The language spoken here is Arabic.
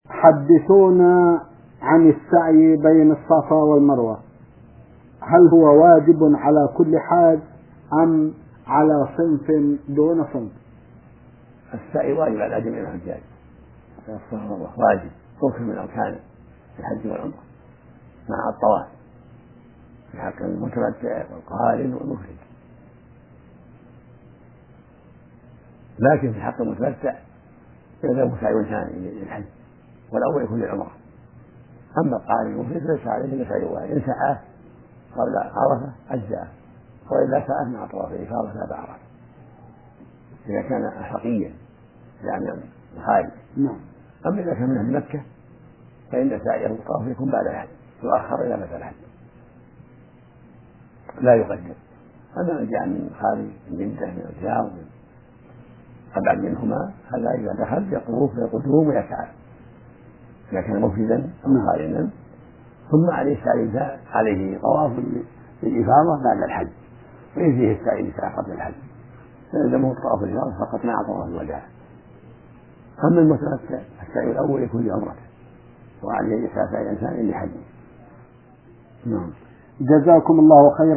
حدثونا عن السعي بين الصفا والمروة، هل هو واجب على كل حاج أم على صنف دون صنف؟ السعي واجب على جميع الحجاج، الصفا والمروة واجب ركن من أركان الحج والعمرة مع الطواف في حق المتمتع والقارن والمفرد، لكن في حق المتمتع يلزم سعي ثاني للحج والأول يكون للعمرة. أما القارن والمفرد ليس عليه إلا سعي واحد، إن سعاه قبل عرفة أجزأه، وإلا سعاه مع طواف الإفاضة بعد عرفة إذا كان حقيا يعني الخارج. أما إذا كان من مكة فإن سعيه الطواف يكون بعد الحج، يؤخر إلى متى الحج لا يقدم. أما من جاء من خارج من جدة من الرياض من أبعد منهما هذا إذا دخل يطوف ويقدم ويسعى إذا كان مفردا أو قارنا، ثم عليه سعي عليه طواف للإفاضة بعد الحج، ويجزيه السعي لسعى قبل الحج، فيلزمه طواف الإفاضة فقط مع طواف الوداع. أما المتمتع السعي الأول يكون لعمرته وعليه سعي ثاني لحجه. جزاكم الله خيرا.